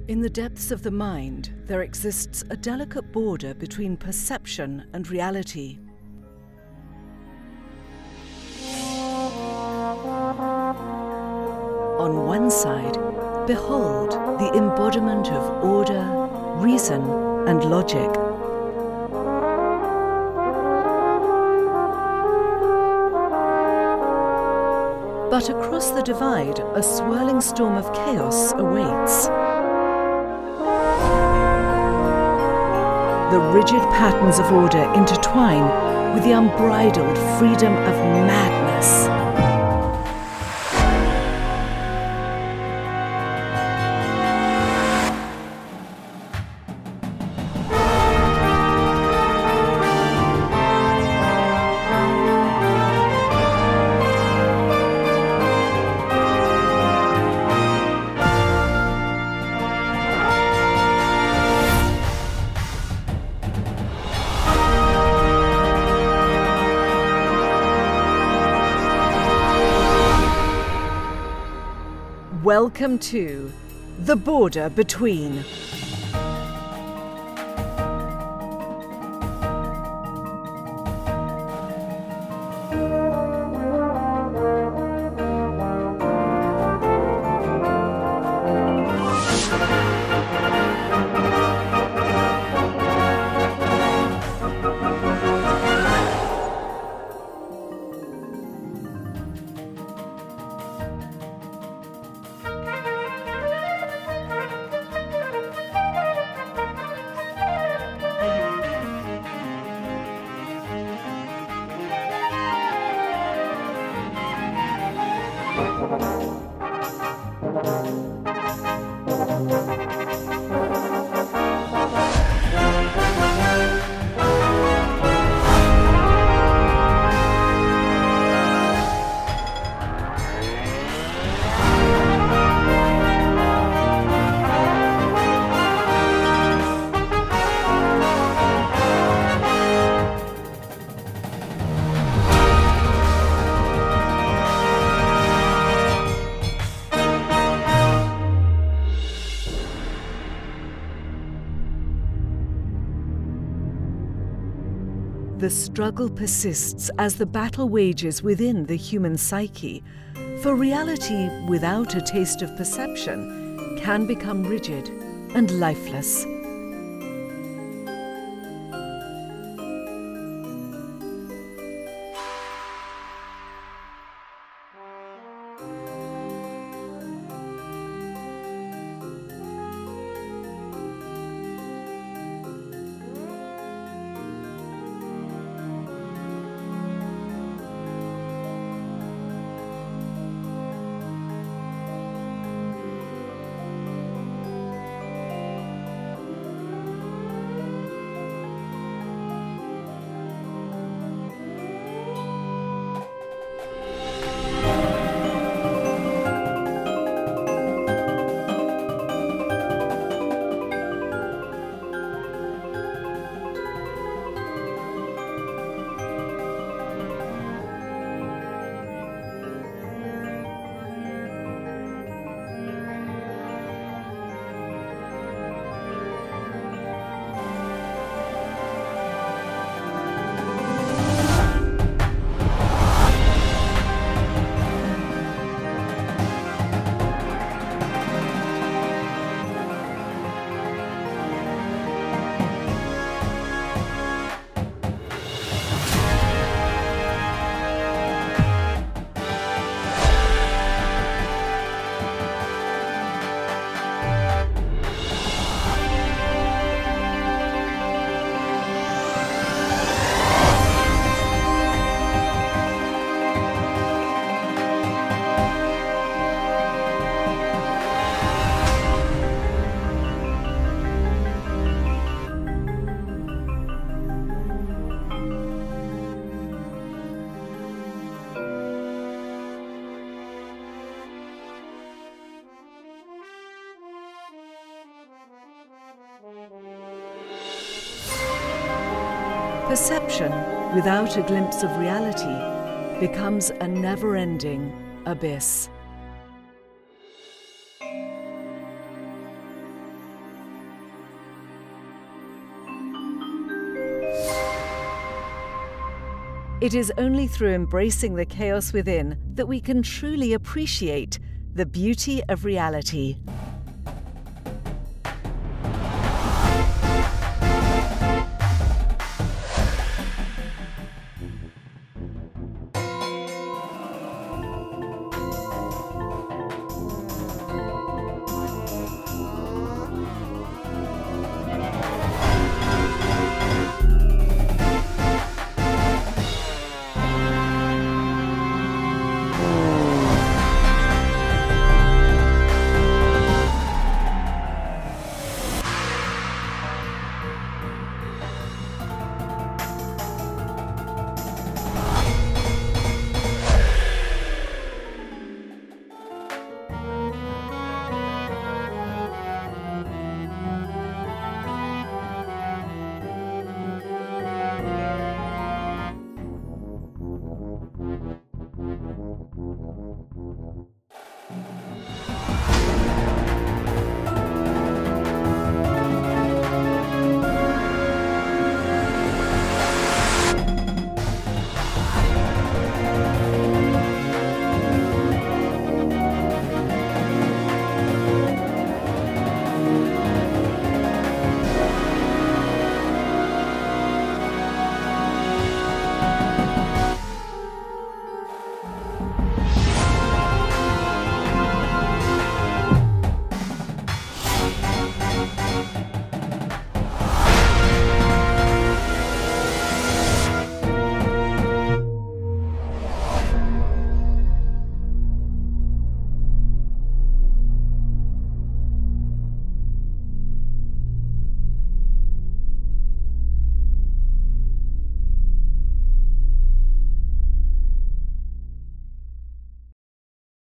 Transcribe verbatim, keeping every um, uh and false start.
In the depths of the mind, there exists a delicate border between perception and reality. On one side, behold the embodiment of order, reason, and logic. But across the divide, a swirling storm of chaos awaits. The rigid patterns of order intertwine with the unbridled freedom of madness. Welcome to The Border Between. The struggle persists as the battle wages within the human psyche, for reality without a taste of perception can become rigid and lifeless. Perception, without a glimpse of reality, becomes a never-ending abyss. It is only through embracing the chaos within that we can truly appreciate the beauty of reality.